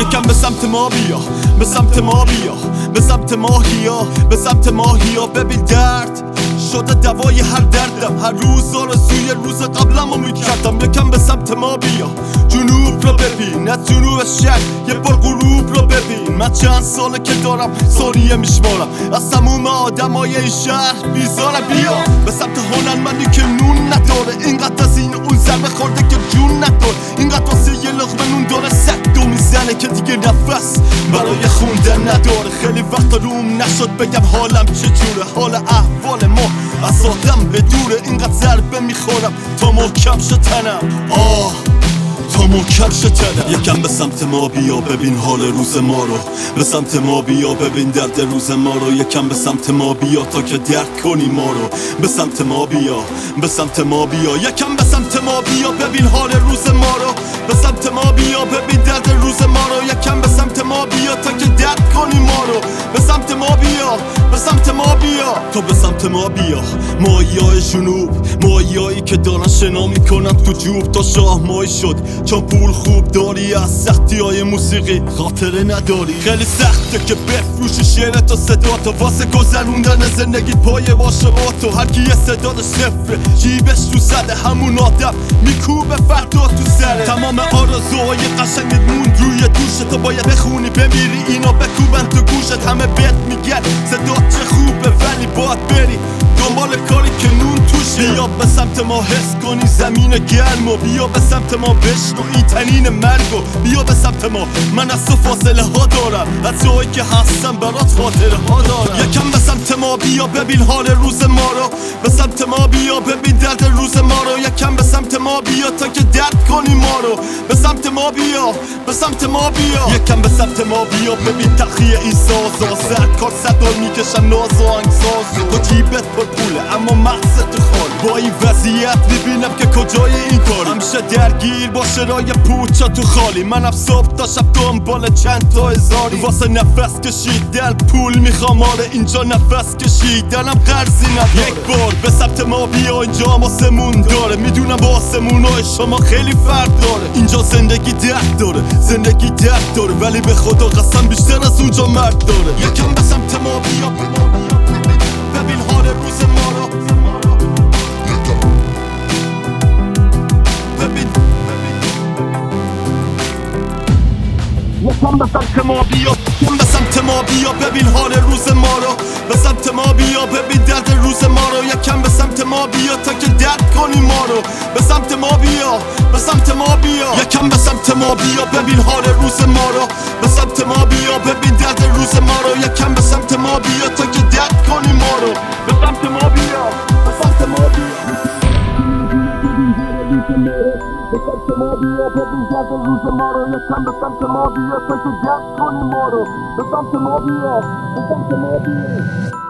یکم به سمت ما بیا، به سمت ما بیا، به سمت ماهیا، به سمت ماهیا. ببین درد شده دوای هر دردم، هر روز آرزوی روز قبلمو میکردم. یکم به سمت ما بیا، جنوب رو ببین، نه جنوب شهر، یه بار غروب رو ببین. من چند ساله که دارم ثانیه میشمارم، از تموم آدمای این شهر بیزارم. بیا به سمت هنرمندی که نون نداره، اینقدر از این اون ضربه خورده که جون نداره، اینقدر واسه یه لقمه نون داره سگ دو میزنه که دیگه نفس برای خوندن نداره. خیلی وقت روم نشد بگم حالم چجوره، حال احوال ما از آدم بدوره. اینقدر ضربه میخورم تا محکم شتنم، تا محکم شتنم. یکم به سمت ما بیا ببین حال روز ما رو، به سمت ما بیا ببین درد روز ما رو. یکم به سمت ما بیا تا که درک کنی ما رو، به سمت ما بیا، به سمت ما بیا. یکم به سمت ما بیا ببین حال روز ما رو، به سمت ما بیا ببین درد روز ما رو. یکم به سمت ما بیا تا که درک کنی ما رو، به سمت ما بیا، به سمت ما بیا. تو به سمت ما بیا، ماهیای جنوب، ماهیایی که دارن شنا میکنن تو جوب تا شاه ماهی شد. چون پول خوب داری از سختی های موسیقی خاطره نداری. خیلی سخته که بفروشی شعرت و صداتو واسه گذروندن زندگی پای باشه با تو. هر کی یه صدادش صفره، جیبش تو زده، همون آدم میکوبه فردا تو سره. تمام آرزوهای قشنگت موند روی دوشت، تو باید بخونی بمیری اینا بکوبن تو گوشت. همه بهت میگن صدات چه خوبه ولی باید بری دنبال کاری که نون توشه. بیا به سمت ما حس کنی زمین گرمو، بیا به سمت ما بشنو این تنین مرگو. بیا به سمت ما، من از تو فاصله ها دارم، از جایی که هستم برات خاطره ها دارم. یکم به سمت ما بیا ببین حال روز ما رو، به سمت ما بیا ببین درد روز ما رو. یکم به سمت ما بیا تا که درد کنی ما رو، به سمت ما بیا، به سمت ما بیا. یکم به سمت ما بیا ببین تخیه این سازا، سرکار صدا میکشم ناز و انگسازو. تو جیبت پر پوله اما مغزت تو خال، با این وضعیت میبینم که کجای این کاری. همیشه درگیر با شرای پوچا تو خالی، منم صبح تا شب دنبال چند تا هزاری. واسه نفس کشیدن پول میخوام، آره اینجا نفس کشیدنم قرضی نداره. یک بار به سمت ما بیا، اینجا آسمون داره، میدونم با آسمونای شما خیلی فرق داره. اینجا زندگی درد داره، زندگی درد داره، ولی به خدا قسم بیشتر از اونجا مرد داره. یکم به سمت ما بیا ببین حال روز ما رو، ببین یکم به سمت ما بیا، به سمت ما بیا ببین حال روز ما رو، به سمت ما بیا ببین درد روز ما رو. یکم به سمت ما بیا تا که درد کنی ما رو، به سمت ما بیا، به سمت ما بیا. یکم به سمت ما بیا ببین حال روز ما رو، به سمت ما بیا ببین درد روز ما رو. یکم به سمت ما بیا تا که درد کنی ما رو، به سمت ما بیا، به سمت ما بیا. به سمت ما بیا ببین درد روز ما رو. یکم به سمت ما بیا تا که درد کنی ما رو، به سمت ما بیا، به سمت ما بیا.